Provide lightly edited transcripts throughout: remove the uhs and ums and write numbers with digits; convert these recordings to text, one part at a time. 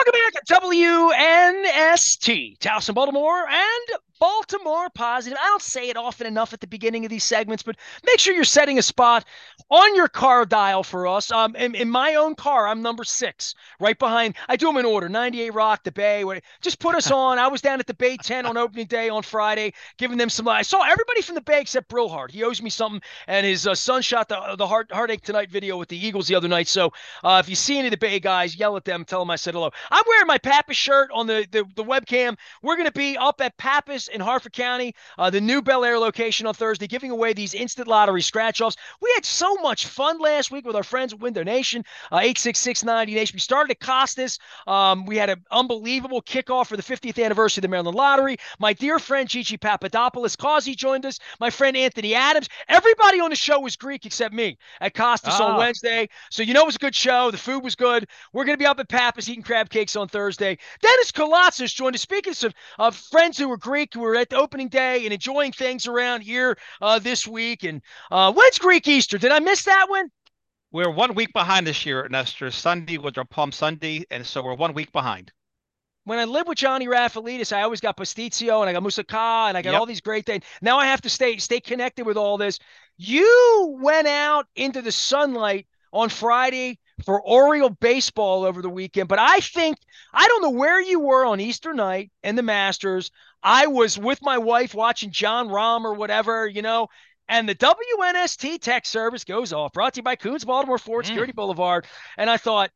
Welcome back to WNST, Towson, Baltimore, and Baltimore Positive. I don't say it often enough at the beginning of these segments, but make sure you're setting a spot on your car dial for us. In my own car, I'm number 6, right behind. I do them in order: 98 Rock, the Bay. Just put us on. I was down at the Bay 10 on opening day on Friday, giving them some. I saw everybody from the Bay except Brillhart. He owes me something, and his son shot the Heartache Tonight video with the Eagles the other night. So if you see any of the Bay guys, yell at them, tell them I said hello. I'm wearing my Pappas shirt on the webcam. We're going to be up at Pappas in Harford County, the new Bel Air location on Thursday, giving away these instant lottery scratch-offs. We had so much fun last week with our friends at Window Nation, 86690 Nation. We started at Costas. We had an unbelievable kickoff for the 50th anniversary of the Maryland Lottery. My dear friend Gigi Papadopoulos, Causey joined us. My friend Anthony Adams. Everybody on the show was Greek except me at Costas on Wednesday. So you know it was a good show. The food was good. We're going to be up at Pappas eating crab cakes on Thursday. Dennis Kolatzis joined us. Speaking of friends who were Greek, who were at the opening day and enjoying things around here this week. And when's Greek Easter? Did I miss that one? We're 1 week behind this year, Nestor. Sunday was our Palm Sunday, and so we're 1 week behind. When I lived with Johnny Raffalidis, I always got Pastizio and I got Moussaka and I got Yep. all these great things. Now I have to stay connected with all this. You went out into the sunlight on Friday for Oriole baseball over the weekend, but I don't know where you were on Easter night and the Masters. I was with my wife watching John Rahm or whatever, and the WNST tech service goes off, brought to you by Coons Baltimore Ford Mm. Security Boulevard. And I thought,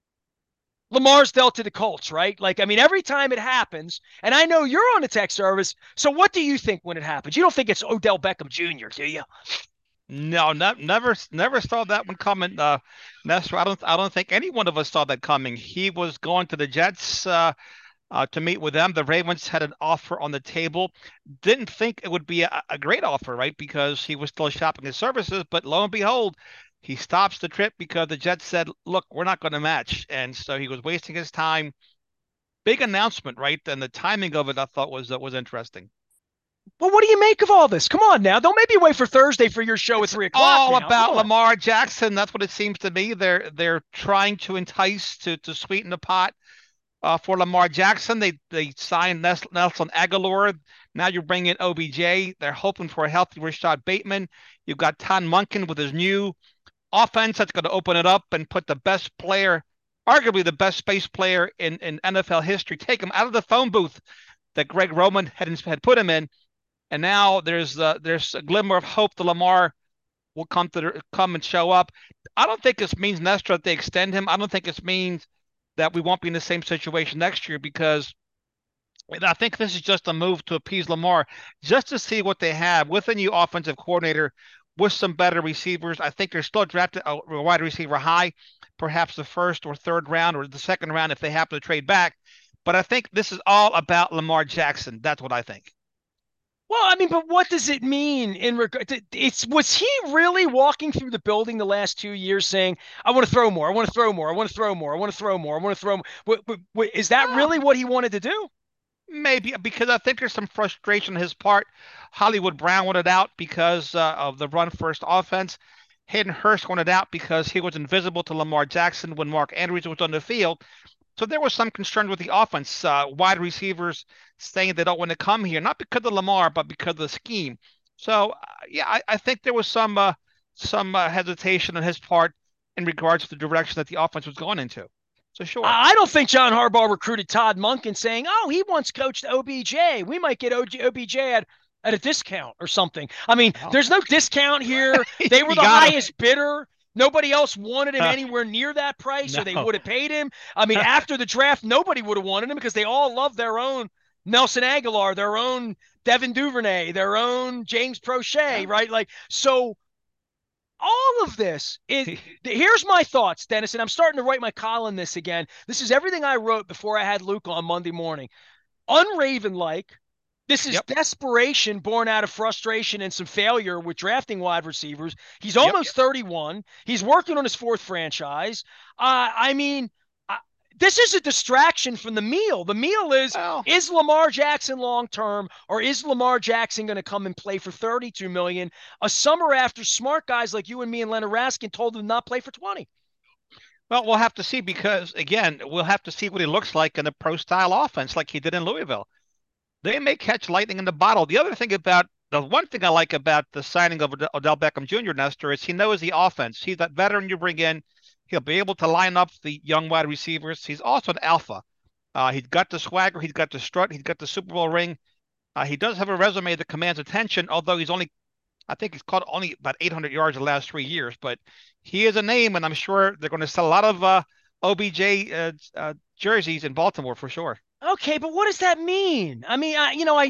Lamar's dealt to the Colts, right? Like, I mean, every time it happens, and I know you're on the tech service. So what do you think when it happens? You don't think it's Odell Beckham Jr., do you? No, never saw that one coming. Nestor, I don't think any one of us saw that coming. He was going to the Jets to meet with them. The Ravens had an offer on the table. Didn't think it would be a great offer, right? Because he was still shopping his services. But lo and behold, he stops the trip because the Jets said, "Look, we're not going to match," and so he was wasting his time. Big announcement, right? And the timing of it, I thought was interesting. Well, what do you make of all this? Come on now. Don't make me wait for Thursday for your show at It's 3 o'clock all now. Come about on. Lamar Jackson. That's what it seems to me. They're trying to entice to sweeten the pot for Lamar Jackson. They signed Nelson Aguilar. Now you're bringing in OBJ. They're hoping for a healthy Rashad Bateman. You've got Todd Monken with his new offense that's going to open it up and put the best player, arguably the best space player in NFL history, take him out of the phone booth that Greg Roman had put him in. And now there's a glimmer of hope that Lamar will come and show up. I don't think this means, Nestor, that they extend him. I don't think this means that we won't be in the same situation next year, because I think this is just a move to appease Lamar, just to see what they have with a new offensive coordinator, with some better receivers. I think they're still drafted a wide receiver high, perhaps the first or third round or the second round if they happen to trade back. But I think this is all about Lamar Jackson. That's what I think. Well, I mean, but what does it mean in regard to it's was he really walking through the building the last 2 years saying, I want to throw more, I want to throw more, I want to throw more, I want to throw more, I want to throw more? Is that Oh, really what he wanted to do? maybe because I think there's some frustration on his part. Hollywood Brown wanted out because of the run first offense. Hayden Hurst wanted out because he was invisible to Lamar Jackson when Mark Andrews was on the field. So there was some concern with the offense. Wide receivers saying they don't want to come here, not because of Lamar, but because of the scheme. So yeah, I think there was some hesitation on his part in regards to the direction that the offense was going into. So sure. I don't think John Harbaugh recruited Todd Monken saying, "Oh, he once coached OBJ. We might get OBJ at a discount or something." I mean, Well, there's no discount here. They were you the got highest bidder. Nobody else wanted him him. anywhere near that price, or they No. would have paid him. I mean, after the draft, nobody would have wanted him because they all love their own Nelson Aguilar, their own Devin Duvernay, their own James Prochet, Yeah. right? Like, so all of this is here's my thoughts, Dennis, and I'm starting to write my column this again. This is everything I wrote before I had Luke on Monday morning. Unraven like. This is Yep. desperation born out of frustration and some failure with drafting wide receivers. He's Yep. almost 31. He's working on his fourth franchise. I mean, this is a distraction from the meal. The meal Well, is Lamar Jackson long term, or is Lamar Jackson going to come and play for 32 million a summer after smart guys like you and me and Leonard Raskin told him not play for 20? Well, we'll have to see because again, we'll have to see what he looks like in a pro style offense like he did in Louisville. They may catch lightning in the bottle. The one thing I like about the signing of Odell Beckham Jr., Nestor, is he knows the offense. He's that veteran you bring in. He'll be able to line up the young wide receivers. He's also an alpha. He's got the swagger. He's got the strut. He's got the Super Bowl ring. He does have a resume that commands attention, although I think he's caught only about 800 yards the last 3 years. But he is a name, and I'm sure they're going to sell a lot of OBJ jerseys in Baltimore for sure. Okay, but what does that mean? I mean,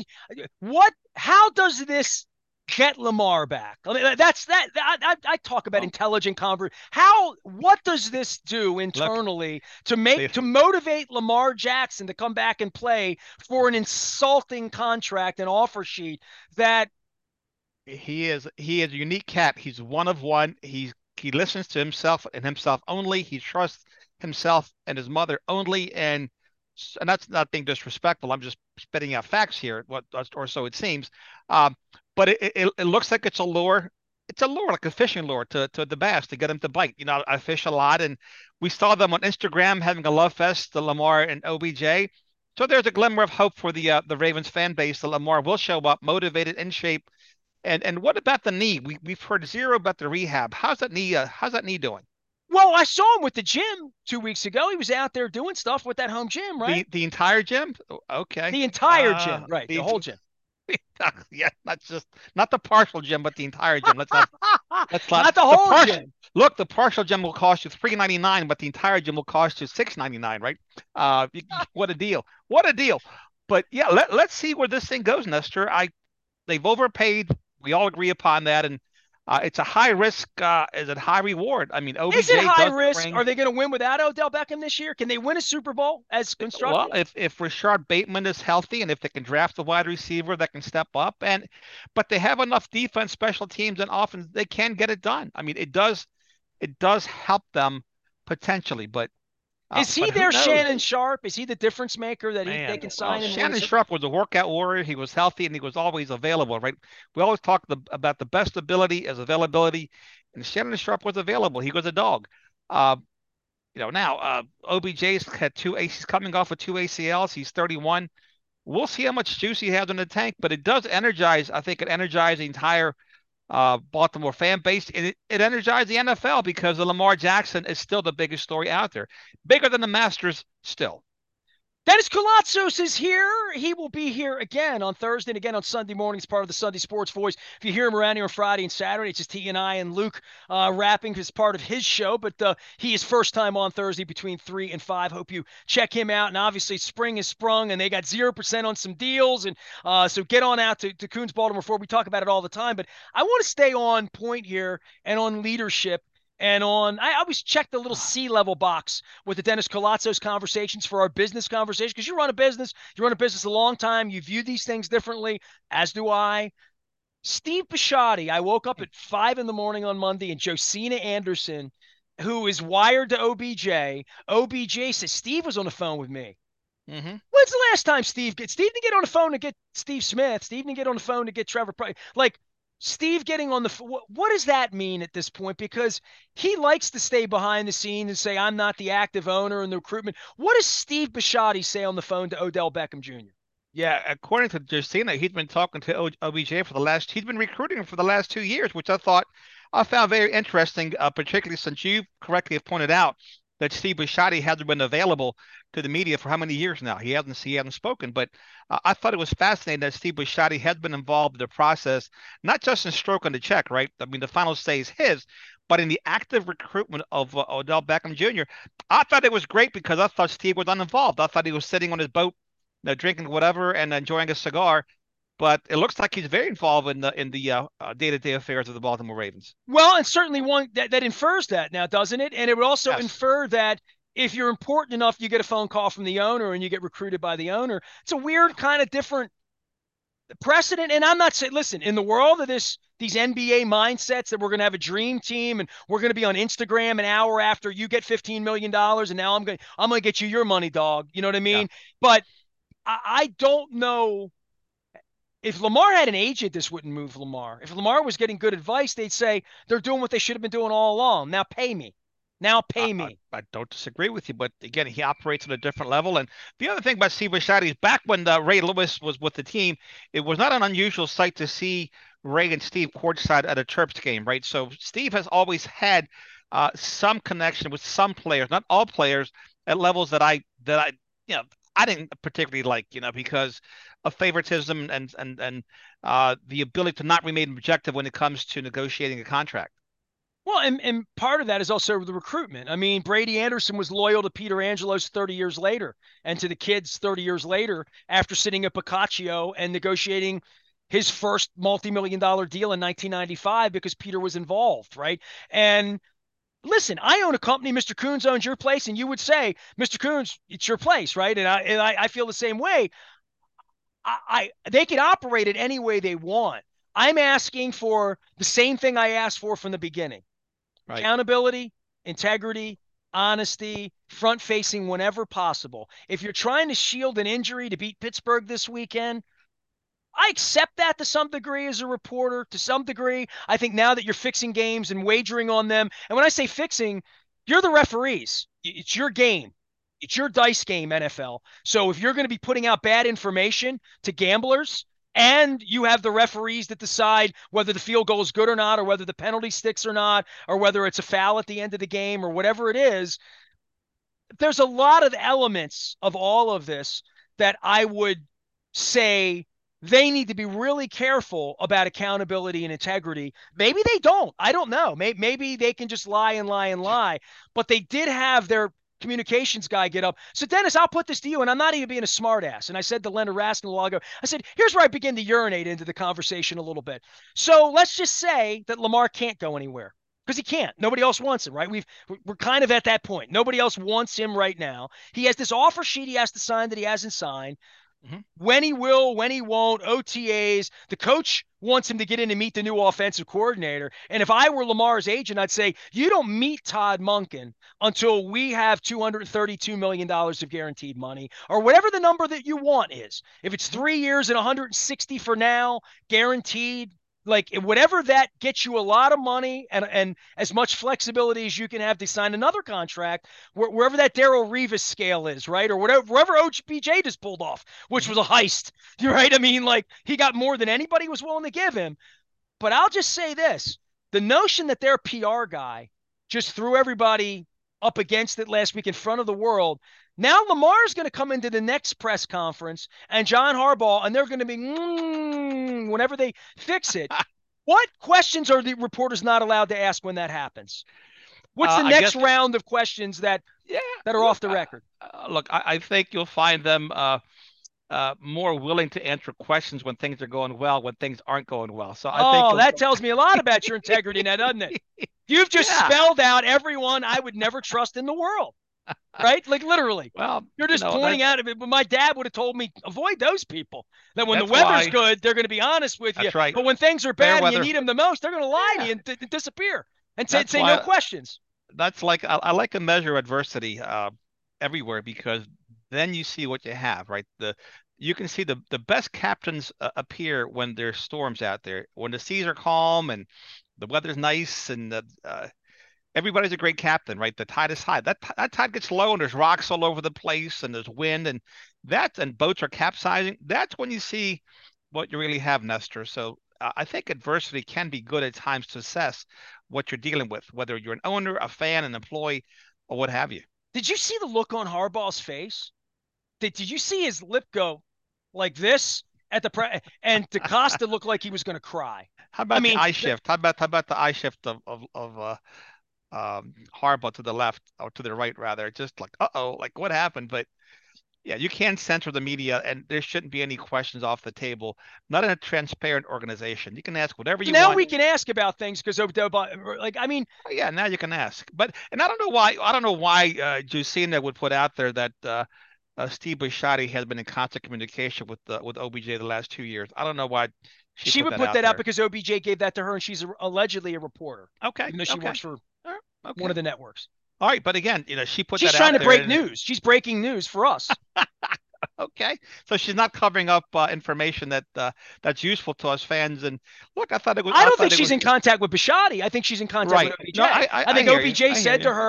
how does this get Lamar back? I mean, that's that. I talk about Well, intelligent convert. What does this do look, internally they, to motivate Lamar Jackson to come back and play for an insulting contract and offer sheet that he is a unique cat. He's one of one. He listens to himself and himself only. He trusts himself and his mother only, and that's not being disrespectful. I'm just spitting out facts here, what or so it seems. Um, but it looks like it's a lure. It's a lure, like a fishing lure to the bass to get him to bite. You know, I fish a lot, and we saw them on Instagram having a love fest, the Lamar and OBJ. So there's a glimmer of hope for the Ravens fan base that Lamar will show up motivated, in shape. And what about the knee? We've heard zero about the rehab. How's that knee doing? well, I saw him with the gym 2 weeks ago. He was out there doing stuff with that home gym, right? The entire gym? Okay. The entire gym, right? The whole gym. Yeah, not the partial gym, but the entire gym. Let's not Not the the whole partial gym. look, the partial gym will cost you $3.99, but the entire gym will cost you $6.99, right? What a deal. What a deal. But yeah, let's see where this thing goes, Nestor. I They've overpaid. We all agree upon that, and it's a high risk. Is it high reward? I mean, Is it OBJ high does risk? bring. Are they going to win without Odell Beckham this year? Can they win a Super Bowl as Well, constructed? if Rashard Bateman is healthy, and if they can draft a wide receiver that can step up, but they have enough defense, special teams, and offense, they can get it done. I mean, it does help them potentially, Is he but who their knows? Shannon Sharp? Is he the difference maker that they Man, can well, sign and win a Shannon Super Bowl? Sharp was a workout warrior. He was healthy and he was always available, right? We always talk about the best ability as availability, and Shannon Sharp was available. He was a dog. Uh, now OBJ's had he's coming off of two ACLs. He's 31. We'll see how much juice he has in the tank, but it does energize. I think it energized the entire Baltimore fan base. It energized the NFL because the Lamar Jackson is still the biggest story out there, bigger than the Masters still. Dennis Kolatzos is here. He will be here again on Thursday and again on Sunday morning as part of the Sunday Sports Voice. If you hear him around here on Friday and Saturday, it's just he and I and Luke rapping as part of his show. But he is first time on Thursday between 3 and 5. Hope you check him out. And obviously, spring has sprung and they got 0% on some deals. And so get on out to Coons Baltimore Ford. We talk about it all the time. But I want to stay on point here and on leadership and I always check the little C-level box with the Dennis Colatzos conversations for our business conversation because you run a business a long time, you view these things differently, as do I. Steve Bisciotti, I woke up at 5 in the morning on Monday, and Josina Anderson, who is wired to OBJ says Steve was on the phone with me. Hmm. When's the last time Steve didn't get on the phone to get Steve Smith? Steve didn't get on the phone to get Trevor Price. Like Steve getting on the what does that mean at this point? Because he likes to stay behind the scenes and say I'm not the active owner in the recruitment. What does Steve Bisciotti say on the phone to Odell Beckham Jr.? Yeah, according to Justina, he's been talking to OBJ he's been recruiting him for the last 2 years, which I found very interesting, particularly since you correctly have pointed out that Steve Bisciotti hasn't been available to the media for how many years now? He hasn't spoken, but I thought it was fascinating that Steve Bisciotti has been involved in the process, not just in stroking the check, right? I mean, the final say is his, but in the active recruitment of Odell Beckham Jr. I thought it was great because I thought Steve was uninvolved. I thought he was sitting on his boat, drinking whatever and enjoying a cigar. But it looks like he's very involved in the day-to-day affairs of the Baltimore Ravens. Well, and certainly one that infers that now, doesn't it? And it would also Yes. infer that if you're important enough, you get a phone call from the owner and you get recruited by the owner. It's a weird kind of different precedent. And I'm not saying, listen, in the world of these NBA mindsets that we're going to have a dream team and we're going to be on Instagram an hour after you get $15 million, and now I'm going to get you your money, dog. You know what I Yeah. mean? But I don't know if Lamar had an agent, this wouldn't move Lamar. If Lamar was getting good advice, they'd say they're doing what they should have been doing all along. Now pay me. Now I, pay I, me. I don't disagree with you, but again, he operates at a different level. And the other thing about Steve Bisciotti is back when Ray Lewis was with the team, it was not an unusual sight to see Ray and Steve courtside at a Terps game, right? So Steve has always had some connection with some players, not all players, at levels that I you know I didn't particularly like, because of favoritism and the ability to not remain objective when it comes to negotiating a contract. Well, and part of that is also the recruitment. I mean, Brady Anderson was loyal to Peter Angelos 30 years later and to the kids 30 years later after sitting at Boccaccio and negotiating his first multi-million dollar deal in 1995 because Peter was involved, right? And listen, I own a company, Mr. Coons owns your place, and you would say, Mr. Coons, it's your place, right? And I feel the same way. They can operate it any way they want. I'm asking for the same thing I asked for from the beginning. Right. Accountability, integrity, honesty, front facing whenever possible. If you're trying to shield an injury to beat Pittsburgh this weekend, I accept that to some degree as a reporter. To some degree, I think now that you're fixing games and wagering on them, and when I say fixing, you're the referees. It's your game. It's your dice game, NFL. So if you're going to be putting out bad information to gamblers, and you have the referees that decide whether the field goal is good or not, or whether the penalty sticks or not, or whether it's a foul at the end of the game, or whatever it is, there's a lot of elements of all of this that I would say they need to be really careful about accountability and integrity. Maybe they don't. I don't know. Maybe they can just lie and lie and lie. But they did have their communications guy get up. So, Dennis, I'll put this to you, and I'm not even being a smartass. And I said to Leonard Raskin a while ago, I said, here's where I begin to urinate into the conversation a little bit. So let's just say that Lamar can't go anywhere because he can't. Nobody else wants him, right? We're kind of at that point. Nobody else wants him right now. He has this offer sheet he has to sign that he hasn't signed. Mm-hmm. When he will, when he won't, OTAs. The coach wants him to get in and meet the new offensive coordinator. And if I were Lamar's agent, I'd say, you don't meet Todd Monken until we have $232 million of guaranteed money or whatever the number that you want is. If it's 3 years and 160 for now, guaranteed, like whatever that gets you a lot of money and as much flexibility as you can have to sign another contract, wherever that Darrelle Revis scale is, right? Or wherever OBJ just pulled off, which was a heist, right? I mean, like he got more than anybody was willing to give him. But I'll just say this, the notion that their PR guy just threw everybody up against it last week in front of the world. Now Lamar's going to come into the next press conference and John Harbaugh, and they're going to be, whenever they fix it. What questions are the reporters not allowed to ask when that happens? What's the next round of questions that are off the record? Look, I think you'll find them more willing to answer questions when things are going well, when things aren't going well. So I think that tells me a lot about your integrity now, doesn't it? You've just spelled out everyone I would never trust in the world. Right? Like literally. Well, you're just pointing out of it. But my dad would have told me, avoid those people. That when the weather's good, they're going to be honest with you. That's right. But when things are bad and you need them the most, they're going to lie to you and disappear and say no questions. That's like, I like to measure adversity everywhere because then you see what you have, right? You can see the best captains appear when there's storms out there, when the seas are calm and the weather's nice and everybody's a great captain, right? The tide is high. That tide gets low and there's rocks all over the place and there's wind and boats are capsizing. That's when you see what you really have, Nestor. So I think adversity can be good at times to assess what you're dealing with, whether you're an owner, a fan, an employee, or what have you. Did you see the look on Harbaugh's face? Did you see his lip go like this at the and DeCosta looked like he was going to cry? How about the eye shift? How about the eye shift of Harbaugh to the left or to the right rather? Just like like what happened? But yeah, you can't censor the media, and there shouldn't be any questions off the table. Not in a transparent organization. You can ask whatever you want. Now we can ask about things because like I mean, yeah, now you can ask. But and I don't know why Jusina would put out there that Steve Bisciotti has been in constant communication with OBJ the last 2 years. I don't know why she would put that out because OBJ gave that to her, and she's allegedly a reporter. Okay, even though she works for one of the networks. All right, but again, she put she's that out there. She's trying to break news. She's breaking news for us. Okay, so she's not covering up information that's useful to us fans. And look, I don't think she's in contact with Bisciotti. I think she's in contact with OBJ. No, I think OBJ said to her,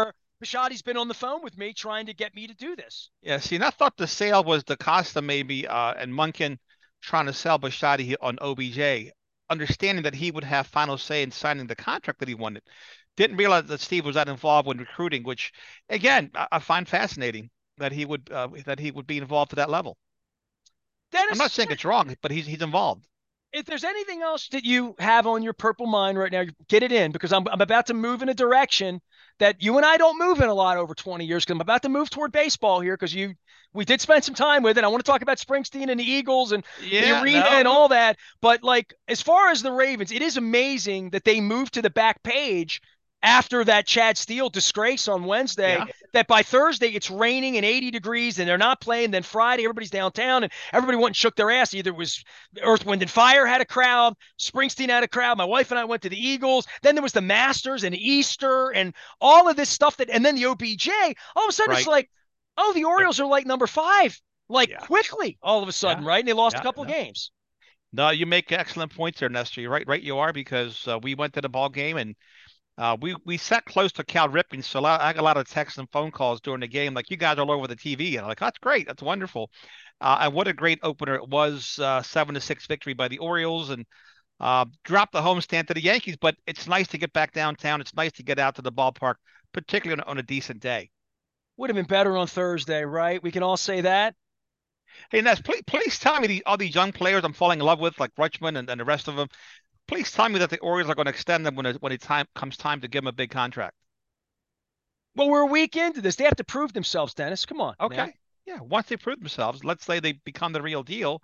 Bishotti's been on the phone with me trying to get me to do this. Yeah, see, and I thought the sale was DaCosta maybe, and Munkin trying to sell Bishotti on OBJ, understanding that he would have final say in signing the contract that he wanted. Didn't realize that Steve was that involved with recruiting, which again I find fascinating that he would be involved to that level. I'm not Dennis, saying it's wrong, but he's involved. if there's anything else that you have on your purple mind right now, get it in, because I'm about to move in a direction that you and I don't move in a lot over 20 years, because I'm about to move toward baseball here, because we did spend some time with it. I want to talk about Springsteen and the Eagles and the Yeah, arena no, and all that. But like, as far as the Ravens, it is amazing that they moved to the back page after that Chad Steele disgrace on Wednesday, yeah, that by Thursday it's raining and 80 degrees and they're not playing. Then Friday, everybody's downtown and everybody went and shook their ass. Either it was Earth, Wind, and Fire had a crowd, Springsteen had a crowd. My wife and I went to the Eagles. Then there was the Masters and Easter and all of this stuff and then the OBJ. All of a sudden it's right. like, oh, the Yep. Orioles are like number 5, like Yeah, quickly all of a sudden, yeah, right? And they lost a yeah. couple of No. games. No, you make excellent points there, Nestor. You're right you are, because we went to the ball game and we sat close to Cal Ripken, so I got a lot of texts and phone calls during the game, like, you guys are all over the TV, and I'm like, that's great, that's wonderful, and what a great opener it was. 7-6 victory by the Orioles, and dropped the homestand to the Yankees. But it's nice to get back downtown. It's nice to get out to the ballpark, particularly on a decent day. Would have been better on Thursday, right? We can all say that. Hey, Ness, please tell me all these young players I'm falling in love with, like Rutschman and the rest of them. Please tell me that the Orioles are going to extend them when it comes time to give them a big contract. Well, we're a week into this. They have to prove themselves, Dennis. Come on now. Okay. Yeah. Once they prove themselves, let's say they become the real deal.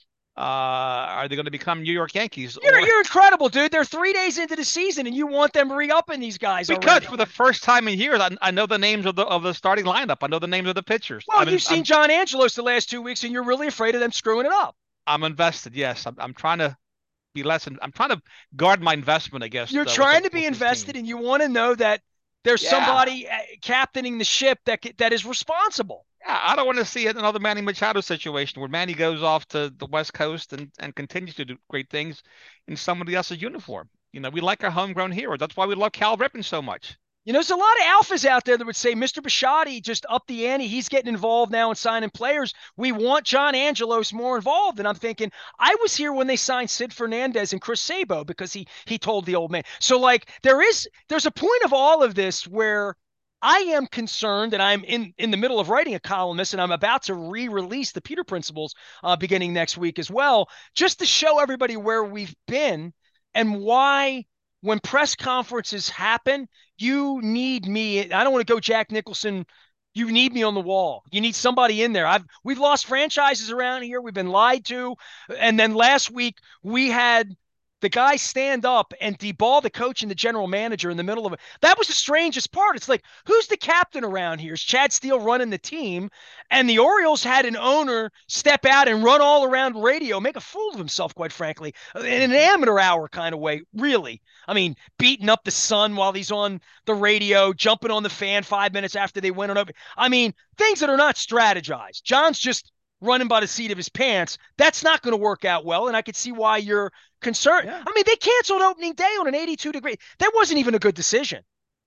Are they going to become New York Yankees? You're incredible, dude. They're 3 days into the season, and you want them re-upping these guys Because already. for the first time in years, I know the names of the starting lineup. I know the names of the pitchers. Well, you've seen John Angelos the last 2 weeks, and you're really afraid of them screwing it up. I'm invested. Yes, I'm trying to be less. I'm trying to guard my investment, I guess. You're trying to be invested, and you want to know that there's somebody captaining the ship that is responsible. Yeah, I don't want to see another Manny Machado situation where Manny goes off to the West Coast and continues to do great things in somebody else's uniform. We like our homegrown heroes. That's why we love Cal Ripken so much. There's a lot of alphas out there that would say Mr. Bisciotti just upped the ante. He's getting involved now in signing players. We want John Angelos more involved. And I'm thinking, I was here when they signed Sid Fernandez and Chris Sabo because he told the old man. So like there's a point of all of this where I am concerned, and I'm in the middle of writing a column this, and I'm about to re-release the Peter Principles beginning next week as well, just to show everybody where we've been and why when press conferences happen, you need me. I don't want to go Jack Nicholson. You need me on the wall. You need somebody in there. We've lost franchises around here. We've been lied to. And then last week we had the guy stand up and deball the coach and the general manager in the middle of it. That was the strangest part. It's like, who's the captain around here? Is Chad Steele running the team? And the Orioles had an owner step out and run all around radio, make a fool of himself, quite frankly, in an amateur hour kind of way, really. I mean, beating up the son while he's on the radio, jumping on the fan 5 minutes after they went on over. I mean, things that are not strategized. John's just running by the seat of his pants. That's not going to work out well, and I could see why you're concerned. Yeah. I mean, they canceled opening day on an 82-degree. That wasn't even a good decision.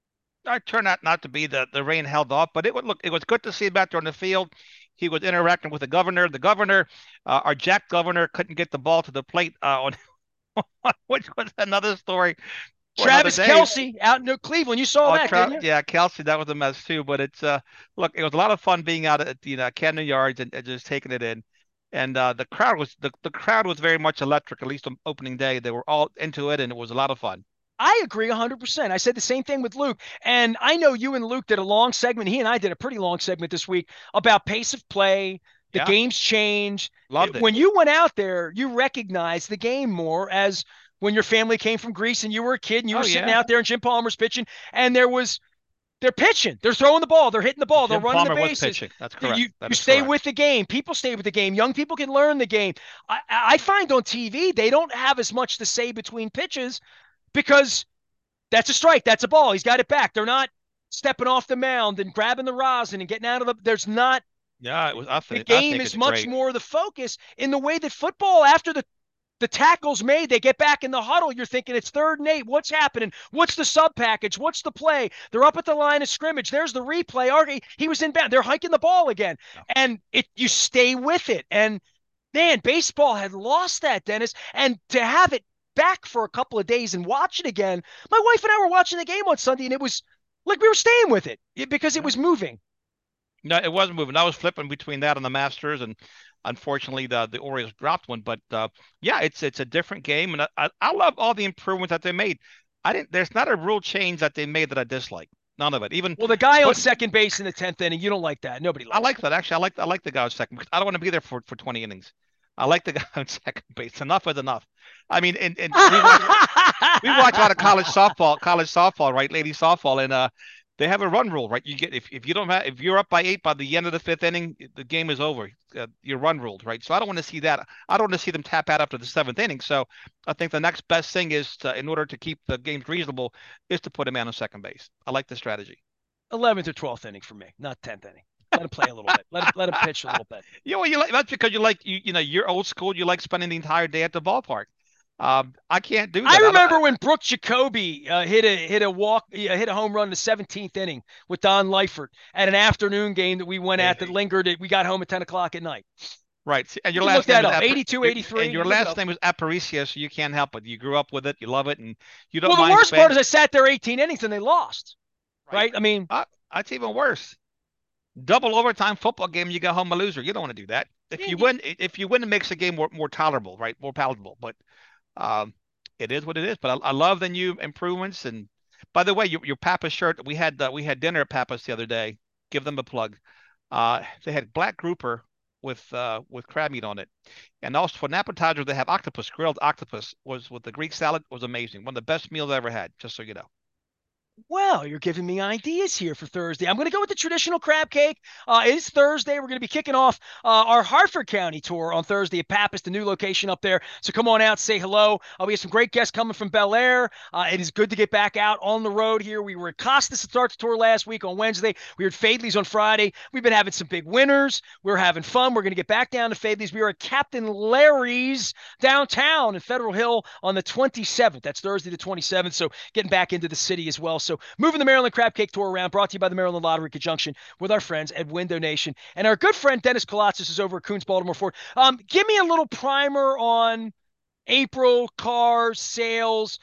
It turned out not to be. The rain held off, but it was good to see him back there on the field. He was interacting with the governor. The governor, our Jack governor, couldn't get the ball to the plate on which was another story. Travis Kelce out in Cleveland. You saw that, didn't you? Yeah, Kelce, that was a mess too. But it's look, it was a lot of fun being out at Camden Yards and just taking it in. And the crowd was very much electric, at least on opening day. They were all into it, and it was a lot of fun. I agree 100%. I said the same thing with Luke. And I know you and Luke did a long segment. He and I did a pretty long segment this week about pace of play. The game's changed. Loved it. When you went out there, you recognized the game more as when your family came from Greece and you were a kid and you were sitting out there and Jim Palmer's pitching and they're pitching. They're throwing the ball. They're hitting the ball. They're running the bases. Was pitching. That's correct. You stay with the game. People stay with the game. Young people can learn the game. I find on TV, they don't have as much to say between pitches because that's a strike. That's a ball. He's got it back. They're not stepping off the mound and grabbing the rosin and getting out of there's not. Yeah, it was. The game is much more the focus in the way that football after the the tackle's made. They get back in the huddle. You're thinking it's 3rd and 8. What's happening? What's the sub package? What's the play? They're up at the line of scrimmage. There's the replay. Okay, he was in bounds. They're hiking the ball again. And you stay with it. And man, baseball had lost that, Dennis. And to have it back for a couple of days and watch it again, my wife and I were watching the game on Sunday, and it was like we were staying with it because it was moving. No, it wasn't moving. I was flipping between that and the Masters, and unfortunately the Orioles dropped one. But yeah, it's a different game, and I love all the improvements that they made. I didn't. There's not a rule change that they made that I dislike. None of it. Even well, the guy on second base in the 10th inning, you don't like that. Nobody likes. I like that actually. I like the guy on second because I don't want to be there for 20 innings. I like the guy on second base. Enough is enough. I mean, and we watch a lot of college softball, right? Lady softball, and they have a run rule, right? You get if you don't have if you're up by 8 by the end of the 5th inning, the game is over. You're run ruled, right? So I don't want to see that. I don't want to see them tap out after the 7th inning. So I think the next best thing is in order to keep the games reasonable, is to put a man on second base. I like the strategy. 11th or 12th inning for me, not 10th inning. Let him play a little bit. Let him pitch a little bit. You know, you like that's because you're old school. You like spending the entire day at the ballpark. I can't do that. I remember when Brooks Jacoby hit a home run in the 17th inning with Don Leifert at an afternoon game that we went at that lingered. We got home at 10 o'clock at night. Right, and your last name is 82, 83. And your last name is Aparicio, so you can't help it. You grew up with it, you love it, and you don't. Well, the worst part is I sat there 18 innings and they lost. Right? I mean, that's even worse. Double overtime football game, you go home a loser. You don't want to do that. If you win, it makes the game more tolerable, right? More palatable. But it is what it is. But I love the new improvements. And by the way, your Pappas shirt, we had dinner at Pappas the other day. Give them a plug. They had black grouper with crab meat on it, and also for an appetizer they have octopus, grilled octopus was with the Greek salad. Was amazing. One of the best meals I ever had. Just so you know. Well, you're giving me ideas here for Thursday. I'm going to go with the traditional crab cake. It's Thursday. We're going to be kicking off our Harford County tour on Thursday at Pappas, the new location up there. So come on out, say hello. We have some great guests coming from Bel Air. It is good to get back out on the road here. We were at Costas to start the tour last week on Wednesday. We were at Fadley's on Friday. We've been having some big winners. We're having fun. We're going to get back down to Fadley's. We are at Captain Larry's downtown in Federal Hill on the 27th. That's Thursday the 27th. So getting back into the city as well. So moving the Maryland Crab Cake Tour around, brought to you by the Maryland Lottery conjunction with our friends at Window Nation. And our good friend Dennis Kolatzis is over at Coons Baltimore Ford. Give me a little primer on April car sales,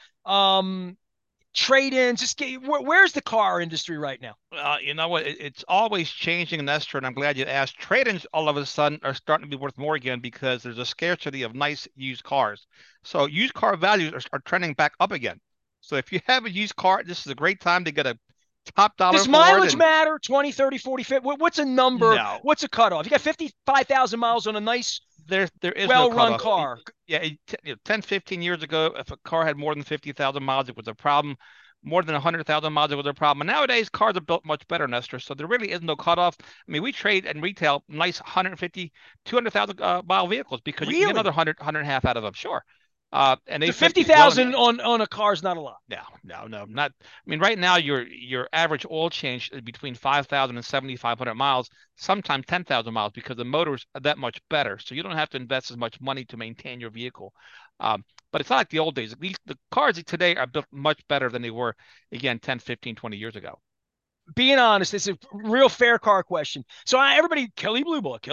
trade-ins. Just where's the car industry right now? You know what? It's always changing, Nestor, and I'm glad you asked. Trade-ins all of a sudden are starting to be worth more again because there's a scarcity of nice used cars. So used car values are trending back up again. So if you have a used car, this is a great time to get a top dollar. Does mileage matter? 20, 30, 40, 50? What's a number? No. What's a cutoff? You got 55,000 miles on a nice, there is well-run no car. Yeah, 10, 15 years ago, if a car had more than 50,000 miles, it was a problem. More than 100,000 miles, it was a problem. And nowadays, cars are built much better, Nestor. So there really is no cutoff. I mean, we trade and retail nice 150, 200,000 mile vehicles because you can get another 100 and a half out of them. Sure. And they 50,000 on a car is not a lot. No, not. I mean, right now your average oil change is between 5,000 and 7,500 miles, sometimes 10,000 miles, because the motors are that much better. So you don't have to invest as much money to maintain your vehicle. But it's not like the old days. The cars today are built much better than they were, again, 10, 15, 20 years ago. Being honest, it's a real fair car question. So everybody, Kelley Blue Book.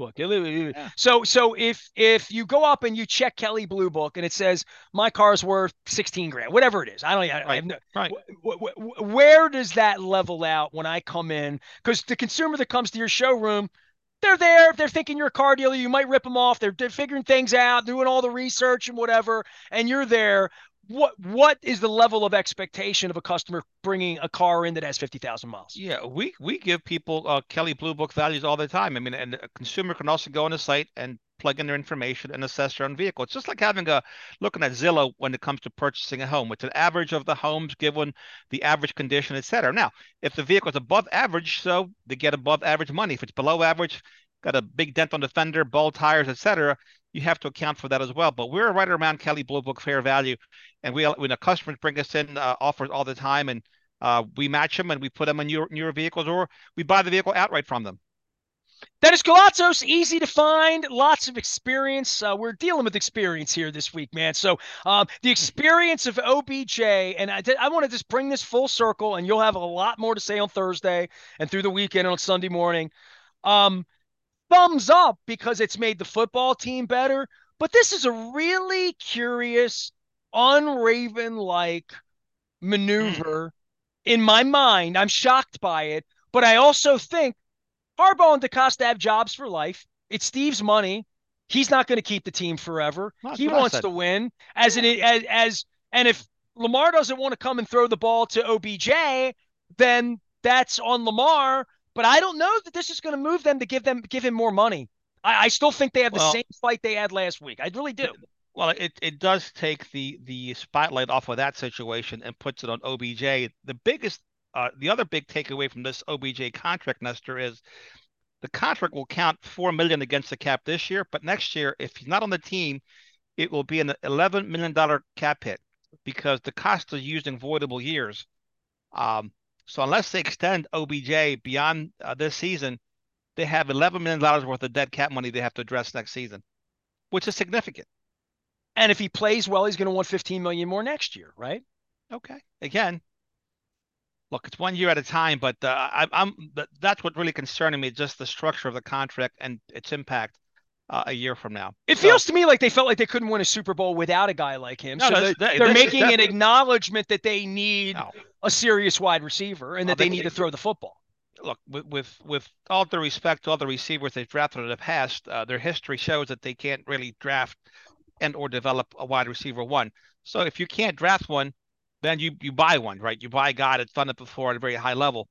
Yeah. So if you go up and you check Kelley Blue Book and it says my car's worth 16 grand, whatever it is, Right. Where does that level out when I come in? Because the consumer that comes to your showroom, they're there. They're thinking you're a car dealer. You might rip them off. They're figuring things out, doing all the research and whatever, and you're there. What is the level of expectation of a customer bringing a car in that has 50,000 miles? Yeah, we give people Kelley Blue Book values all the time. I mean, and a consumer can also go on the site and plug in their information and assess their own vehicle. It's just like looking at Zillow when it comes to purchasing a home. It's an average of the homes given the average condition, etc. Now, if the vehicle is above average, so they get above average money. If it's below average, got a big dent on the fender, bald tires, etc., you have to account for that as well. But we're right around Kelley Blue Book fair value, and when the customers bring us in offers all the time, and we match them and we put them in newer vehicles, or we buy the vehicle outright from them. Dennis Galatzos, easy to find, lots of experience. We're dealing with experience here this week, man. So the experience of OBJ, and I want to just bring this full circle, and you'll have a lot more to say on Thursday and through the weekend on Sunday morning. Um, Thumbs up because it's made the football team better, but this is a really curious, unraven-like Mm. maneuver in my mind. I'm shocked by it, but I also think Harbaugh and DeCosta have jobs for life. It's Steve's money. He's not going to keep the team forever. Well, that's He what I wants said. to win. Yeah. And if Lamar doesn't want to come and throw the ball to OBJ, then that's on Lamar. But I don't know that this is going to move them to give him more money. I still think they have the Well, same fight they had last week. I really do. th- well, it does take the spotlight off of that situation and puts it on OBJ. The other big takeaway from this OBJ contract, Nestor, is the contract will count 4 million against the cap this year, but next year, if he's not on the team, it will be an $11 million cap hit because the cost is using voidable years. Um, so unless they extend OBJ beyond this season, they have $11 million worth of dead cap money they have to address next season, which is significant. And if he plays well, he's going to want 15 million more next year, right? Okay, again, look, it's 1 year at a time, but that's what really concerning me, just the structure of the contract and its impact a year from now. It So feels to me like they felt like they couldn't win a Super Bowl without a guy like him. no, So this they're this is making an definitely acknowledgement that they need no. a serious wide receiver and that They they need to throw the football. look with all due respect to all the receivers they've drafted in the past, their history shows that they can't really draft and or develop a wide receiver one. So if you can't draft one, then you buy one, right? You buy a guy that's done it before at a very high level.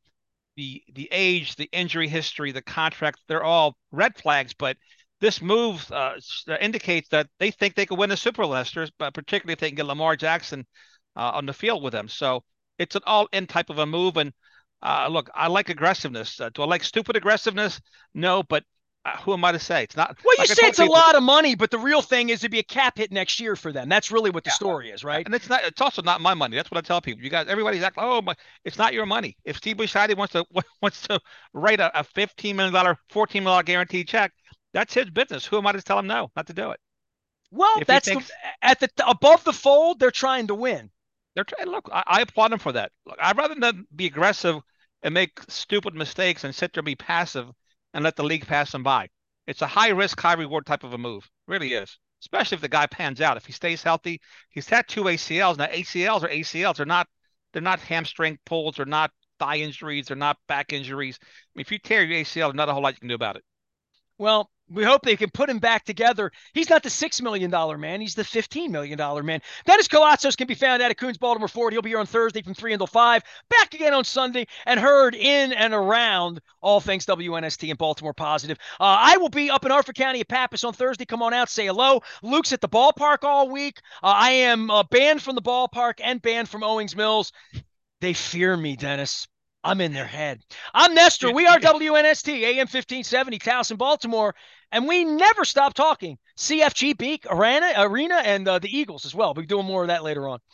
The age, the injury history, the contract, they're all red flags. But this move indicates that they think they could win a Super Bowl, Lester, but particularly if they can get Lamar Jackson on the field with them. So it's an all-in type of a move. And look, I like aggressiveness. Do I like stupid aggressiveness? No, but who am I to say? It's not Well, you like I say told it's a people. lot of money, but the real thing is to be a cap hit next year for them. That's really what the Yeah, story is, right? and it's not. It's also not my money. That's what I tell people. You guys, everybody's acting. Oh, my, it's not your money. If Steve Bisciotti wants to wants to write a $15 million, $14 million guaranteed check, that's his business. Who am I to tell him no, not to do it? Well, If he that's the thinks at the above the fold, they're trying to win. they're trying, look, I applaud him for that. Look, I'd rather than be aggressive and make stupid mistakes and sit there and be passive and let the league pass them by. It's a high risk, high reward type of a move. It really is. Especially if the guy pans out. If he stays healthy, he's had two ACLs. Now ACLs are ACLs. They're not hamstring pulls. They're not thigh injuries. They're not back injuries. I mean, if you tear your ACL, there's not a whole lot you can do about it. Well, we hope they can put him back together. He's not the $6 million man. He's the $15 million man. Dennis Kalatzos can be found out at Coons Baltimore Ford. He'll be here on Thursday from 3 until 5. Back again on Sunday and heard in and around all things WNST and Baltimore Positive. I will be up in Harford County at Pappas on Thursday. Come on out, say hello. Luke's at the ballpark all week. I am banned from the ballpark and banned from Owings Mills. They fear me, Dennis. I'm in their head. I'm Nestor. You, We are you, WNST, AM 1570, Towson, Baltimore, and we never stop talking. CFG, Beak, Arena, and the Eagles as well. We'll be doing more of that later on.